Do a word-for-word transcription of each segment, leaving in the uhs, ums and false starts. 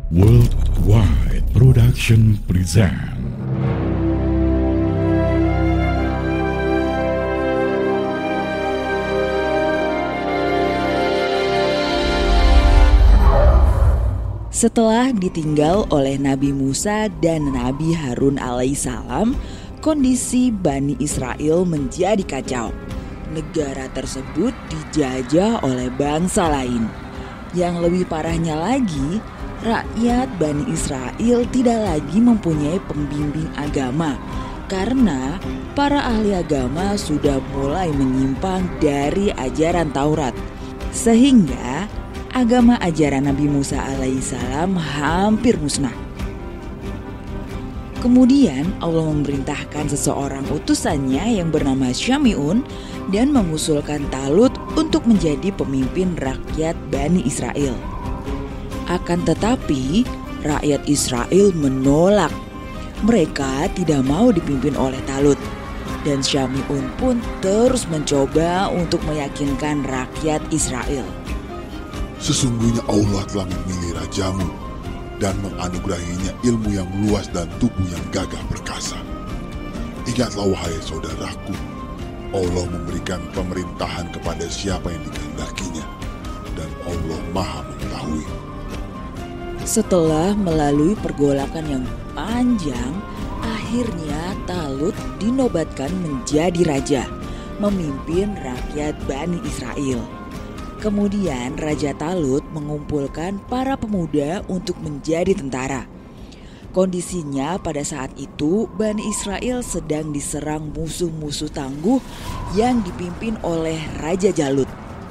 Worldwide Production present. Setelah ditinggal oleh Nabi Musa dan Nabi Harun alaihissalam, kondisi Bani Israel menjadi kacau. Negara tersebut dijajah oleh bangsa lain. Yang lebih parahnya lagi, rakyat Bani Israel tidak lagi mempunyai pembimbing agama karena para ahli agama sudah mulai menyimpang dari ajaran Taurat. Sehingga agama ajaran Nabi Musa alaihissalam hampir musnah. Kemudian Allah memerintahkan seseorang utusannya yang bernama Syami'un dan mengusulkan Talut untuk menjadi pemimpin rakyat Bani Israel. Akan tetapi rakyat Israel menolak. Mereka tidak mau dipimpin oleh Talut. Dan Syami'un pun terus mencoba untuk meyakinkan rakyat Israel. Sesungguhnya Allah telah memilih rajamu dan menganugerahinya ilmu yang luas dan tubuh yang gagah perkasa. Ingatlah wahai saudaraku, Allah memberikan pemerintahan kepada siapa yang dikehendakinya dan Allah Maha mengetahui. Setelah melalui pergolakan yang panjang, akhirnya Talut dinobatkan menjadi raja, memimpin rakyat Bani Israel. Kemudian Raja Talut mengumpulkan para pemuda untuk menjadi tentara. Kondisinya pada saat itu Bani Israel sedang diserang musuh-musuh tangguh yang dipimpin oleh Raja Jalut.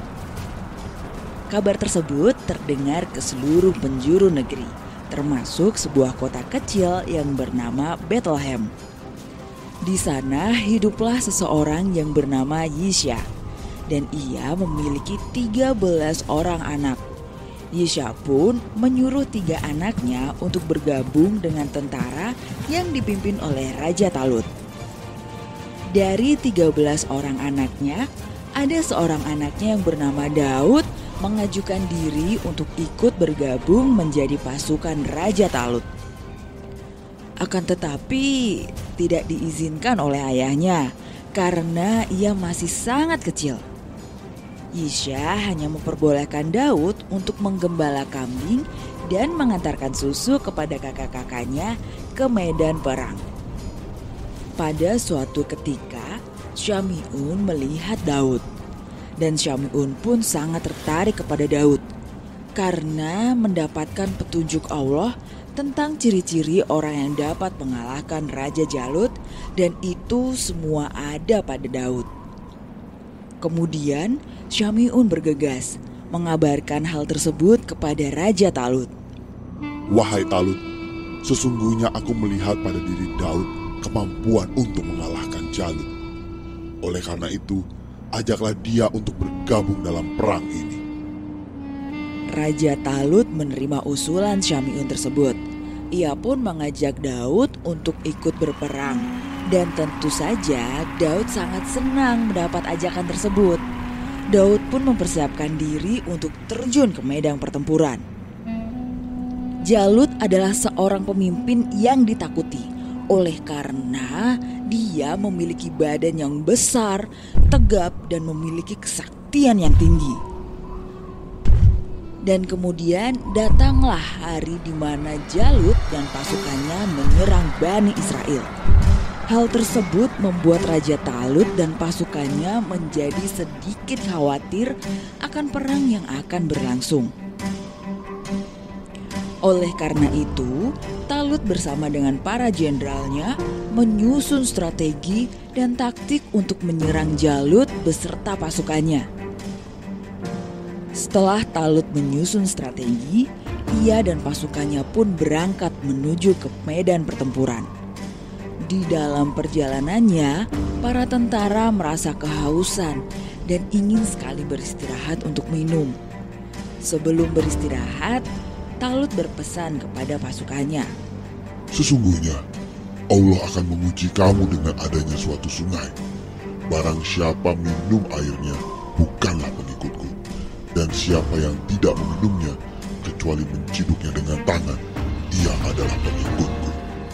Kabar tersebut terdengar ke seluruh penjuru negeri, termasuk sebuah kota kecil yang bernama Bethlehem. Di sana hiduplah seseorang yang bernama Yisya. Dan ia memiliki tiga belas orang anak. Yisya pun menyuruh tiga anaknya untuk bergabung dengan tentara yang dipimpin oleh Raja Talut. Dari tiga belas orang anaknya, ada seorang anaknya yang bernama Daud mengajukan diri untuk ikut bergabung menjadi pasukan Raja Talut. Akan tetapi tidak diizinkan oleh ayahnya karena ia masih sangat kecil. Yisya hanya memperbolehkan Daud untuk menggembala kambing dan mengantarkan susu kepada kakak-kakaknya ke medan perang. Pada suatu ketika, Syami'un melihat Daud. Dan Syami'un pun sangat tertarik kepada Daud karena mendapatkan petunjuk Allah tentang ciri-ciri orang yang dapat mengalahkan Raja Jalut, dan itu semua ada pada Daud. Kemudian Syami'un bergegas mengabarkan hal tersebut kepada Raja Talut. Wahai Talut, sesungguhnya aku melihat pada diri Daud kemampuan untuk mengalahkan Jalut. Oleh karena itu, ajaklah dia untuk bergabung dalam perang ini. Raja Talut menerima usulan Syami'un tersebut. Ia pun mengajak Daud untuk ikut berperang. Dan tentu saja Daud sangat senang mendapat ajakan tersebut. Daud pun mempersiapkan diri untuk terjun ke medan pertempuran. Jalut adalah seorang pemimpin yang ditakuti oleh karena dia memiliki badan yang besar, tegap, dan memiliki kesaktian yang tinggi. Dan kemudian datanglah hari di mana Jalut dan pasukannya menyerang Bani Israel. Hal tersebut membuat Raja Talut dan pasukannya menjadi sedikit khawatir akan perang yang akan berlangsung. Oleh karena itu, Talut bersama dengan para jenderalnya menyusun strategi dan taktik untuk menyerang Jalut beserta pasukannya. Setelah Talut menyusun strategi, ia dan pasukannya pun berangkat menuju ke medan pertempuran. Di dalam perjalanannya, para tentara merasa kehausan dan ingin sekali beristirahat untuk minum. Sebelum beristirahat, Talut berpesan kepada pasukannya. Sesungguhnya, Allah akan menguji kamu dengan adanya suatu sungai. Barang siapa minum airnya, bukanlah pengikutku. Dan siapa yang tidak meminumnya kecuali menciduknya dengan tangan. Ia adalah pengikutku.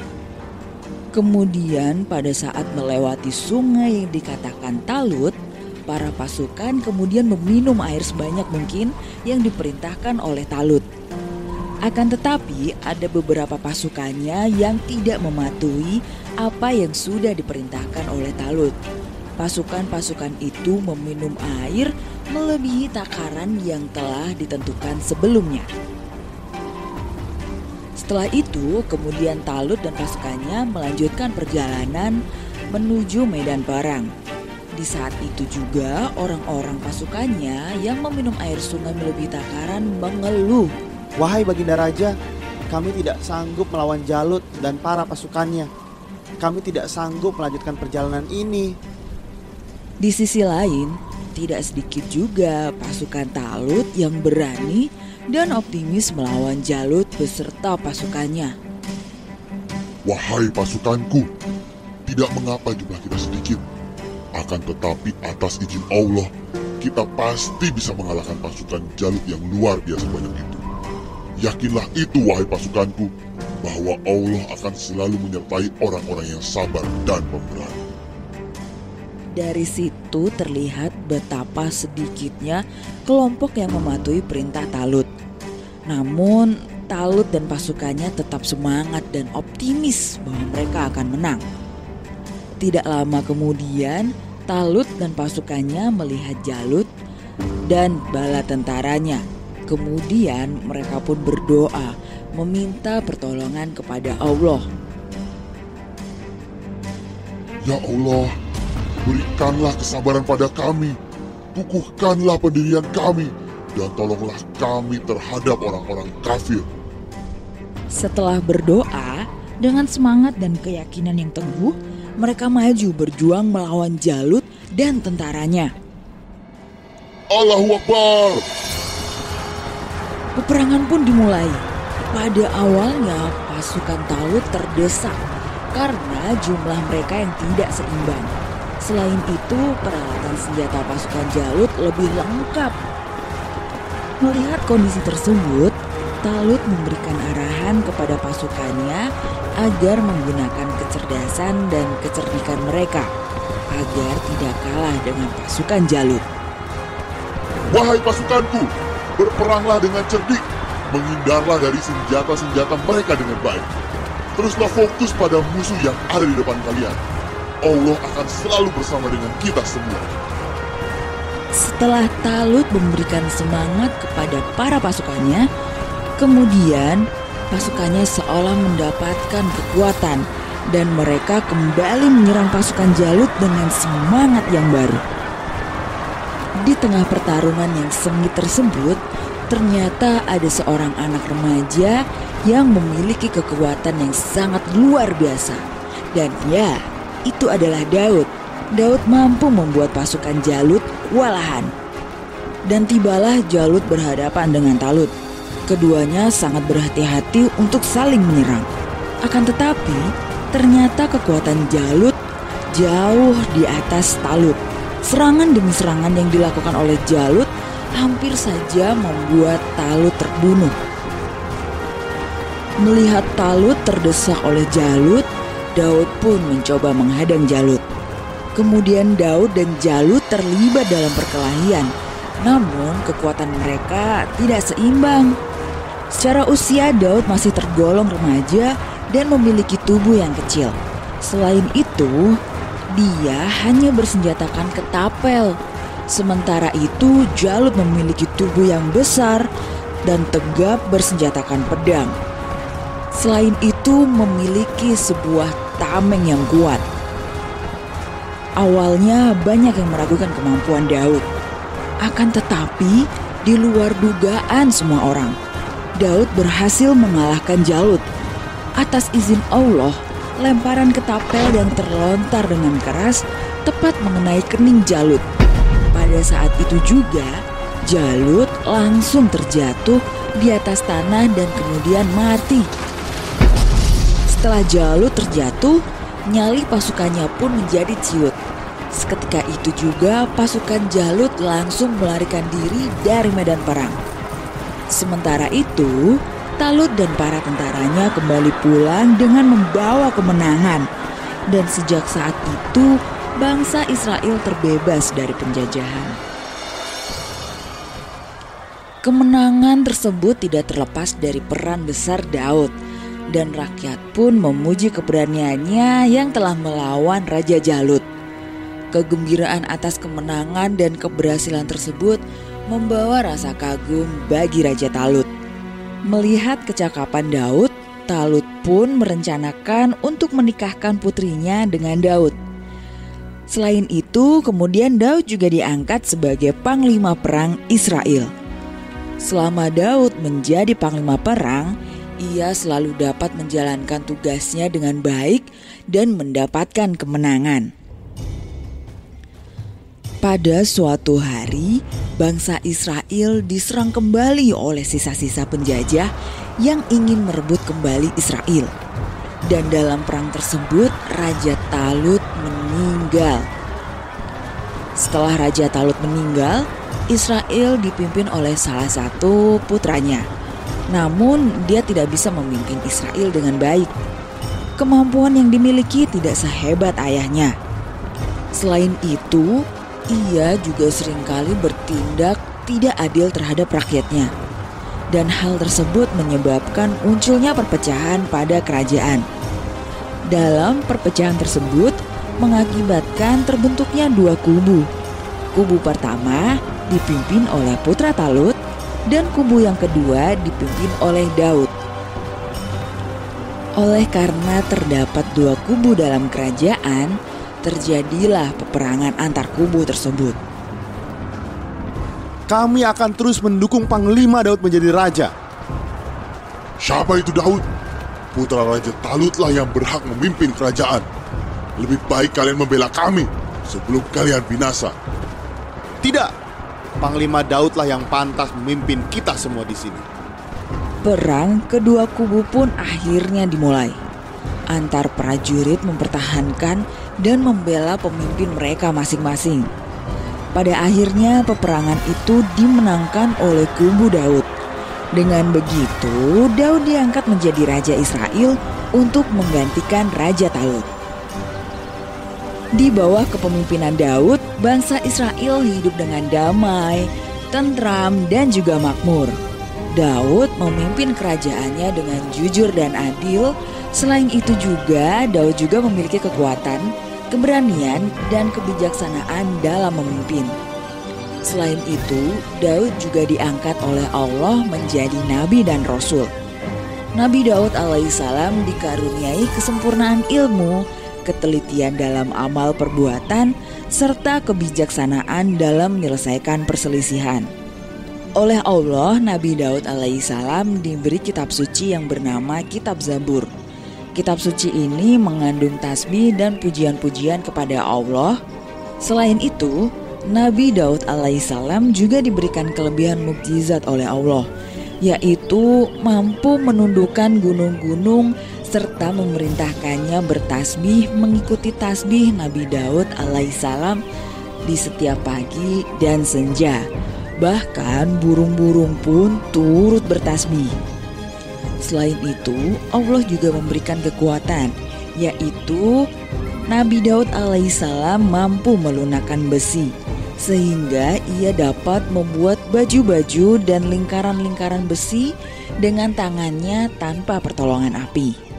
Kemudian pada saat melewati sungai yang dikatakan Talut, para pasukan kemudian meminum air sebanyak mungkin yang diperintahkan oleh Talut. Akan tetapi ada beberapa pasukannya yang tidak mematuhi apa yang sudah diperintahkan oleh Talut. Pasukan-pasukan itu meminum air melebihi takaran yang telah ditentukan sebelumnya. Setelah itu, kemudian Talut dan pasukannya melanjutkan perjalanan menuju medan perang. Di saat itu juga orang-orang pasukannya yang meminum air sungai melebihi takaran mengeluh. Wahai Baginda Raja, kami tidak sanggup melawan Jalut dan para pasukannya. Kami tidak sanggup melanjutkan perjalanan ini. Di sisi lain, tidak sedikit juga pasukan Talut yang berani dan optimis melawan Jalut beserta pasukannya. Wahai pasukanku, tidak mengapa jumlah kita sedikit. Akan tetapi atas izin Allah, kita pasti bisa mengalahkan pasukan Jalut yang luar biasa banyak itu. Yakinlah itu wahai pasukanku, bahwa Allah akan selalu menyertai orang-orang yang sabar dan pemberani. Dari situ terlihat betapa sedikitnya kelompok yang mematuhi perintah Talut. Namun Talut dan pasukannya tetap semangat dan optimis bahwa mereka akan menang. Tidak lama kemudian Talut dan pasukannya melihat Jalut dan bala tentaranya. Kemudian mereka pun berdoa meminta pertolongan kepada Allah. Ya Allah, berikanlah kesabaran pada kami, kukuhkanlah pendirian kami, dan tolonglah kami terhadap orang-orang kafir. Setelah berdoa dengan semangat dan keyakinan yang teguh, mereka maju berjuang melawan Jalut dan tentaranya. Allahu Akbar! Peperangan pun dimulai. Pada awalnya pasukan Talut terdesak karena jumlah mereka yang tidak seimbang. Selain itu, peralatan senjata pasukan Jalut lebih lengkap. Melihat kondisi tersebut, Talut memberikan arahan kepada pasukannya agar menggunakan kecerdasan dan kecerdikan mereka agar tidak kalah dengan pasukan Jalut. Wahai pasukanku, berperanglah dengan cerdik, menghindarlah dari senjata-senjata mereka dengan baik. Teruslah fokus pada musuh yang ada di depan kalian. Allah akan selalu bersama dengan kita semua. Setelah Talut memberikan semangat kepada para pasukannya, kemudian pasukannya seolah mendapatkan kekuatan dan mereka kembali menyerang pasukan Jalut dengan semangat yang baru. Di tengah pertarungan yang sengit tersebut, ternyata ada seorang anak remaja yang memiliki kekuatan yang sangat luar biasa. Dan ya, itu adalah Daud. Daud mampu membuat pasukan Jalut kewalahan. Dan tibalah Jalut berhadapan dengan Talut. Keduanya sangat berhati-hati untuk saling menyerang. Akan tetapi, ternyata kekuatan Jalut jauh di atas Talut. Serangan demi serangan yang dilakukan oleh Jalut hampir saja membuat Talut terbunuh. Melihat Talut terdesak oleh Jalut, Daud pun mencoba menghadang Jalut. Kemudian Daud dan Jalut terlibat dalam perkelahian. Namun kekuatan mereka tidak seimbang. Secara usia Daud masih tergolong remaja dan memiliki tubuh yang kecil. Selain itu, dia hanya bersenjatakan ketapel. Sementara itu Jalut memiliki tubuh yang besar dan tegap bersenjatakan pedang. Selain itu memiliki sebuah tameng yang kuat. Awalnya banyak yang meragukan kemampuan Daud. Akan tetapi di luar dugaan semua orang, Daud berhasil mengalahkan Jalut. Atas izin Allah, lemparan ketapel yang terlontar dengan keras tepat mengenai kening Jalut. Pada saat itu juga, Jalut langsung terjatuh di atas tanah dan kemudian mati. Setelah Jalut terjatuh, nyali pasukannya pun menjadi ciut. Seketika itu juga pasukan Jalut langsung melarikan diri dari medan perang. Sementara itu, Talut dan para tentaranya kembali pulang dengan membawa kemenangan. Dan sejak saat itu, bangsa Israel terbebas dari penjajahan. Kemenangan tersebut tidak terlepas dari peran besar Daud, dan rakyat pun memuji keberaniannya yang telah melawan Raja Jalut. Kegembiraan atas kemenangan dan keberhasilan tersebut membawa rasa kagum bagi Raja Talut. Melihat kecakapan Daud, Talut pun merencanakan untuk menikahkan putrinya dengan Daud. Selain itu, kemudian Daud juga diangkat sebagai panglima perang Israel. Selama Daud menjadi panglima perang, ia selalu dapat menjalankan tugasnya dengan baik dan mendapatkan kemenangan. Pada suatu hari, bangsa Israel diserang kembali oleh sisa-sisa penjajah yang ingin merebut kembali Israel. Dan dalam perang tersebut, Raja Talut meninggal. Setelah Raja Talut meninggal, Israel dipimpin oleh salah satu putranya. Namun, dia tidak bisa memimpin Israel dengan baik. Kemampuan yang dimiliki tidak sehebat ayahnya. Selain itu, ia juga seringkali bertindak tidak adil terhadap rakyatnya. Dan hal tersebut menyebabkan munculnya perpecahan pada kerajaan. Dalam perpecahan tersebut mengakibatkan terbentuknya dua kubu. Kubu pertama dipimpin oleh putra Talut dan kubu yang kedua dipimpin oleh Daud. Oleh karena terdapat dua kubu dalam kerajaan, terjadilah peperangan antar kubu tersebut. Kami akan terus mendukung Panglima Daud menjadi raja. Siapa itu Daud? Putra Raja Talutlah yang berhak memimpin kerajaan. Lebih baik kalian membela kami sebelum kalian binasa. Tidak, Panglima Daudlah yang pantas memimpin kita semua di sini. Perang kedua kubu pun akhirnya dimulai. Antar prajurit mempertahankan dan membela pemimpin mereka masing-masing. Pada akhirnya peperangan itu dimenangkan oleh kubu Daud. Dengan begitu, Daud diangkat menjadi Raja Israel untuk menggantikan Raja Talut. Di bawah kepemimpinan Daud, bangsa Israel hidup dengan damai, tentram, dan juga makmur. Daud memimpin kerajaannya dengan jujur dan adil. Selain itu juga, Daud juga memiliki kekuatan, keberanian, dan kebijaksanaan dalam memimpin. Selain itu, Daud juga diangkat oleh Allah menjadi nabi dan rasul. Nabi Daud alaihissalam dikaruniai kesempurnaan ilmu, ketelitian dalam amal perbuatan, serta kebijaksanaan dalam menyelesaikan perselisihan. Oleh Allah, Nabi Daud alaihissalam diberi kitab suci yang bernama Kitab Zabur. Kitab suci ini mengandung tasbih dan pujian-pujian kepada Allah. Selain itu, Nabi Daud alaihissalam juga diberikan kelebihan mukjizat oleh Allah, yaitu mampu menundukkan gunung-gunung serta memerintahkannya bertasbih mengikuti tasbih Nabi Daud alaihissalam di setiap pagi dan senja. Bahkan burung-burung pun turut bertasbih. Selain itu, Allah juga memberikan kekuatan, yaitu Nabi Daud alaihissalam mampu melunakkan besi, sehingga ia dapat membuat baju-baju dan lingkaran-lingkaran besi dengan tangannya tanpa pertolongan api.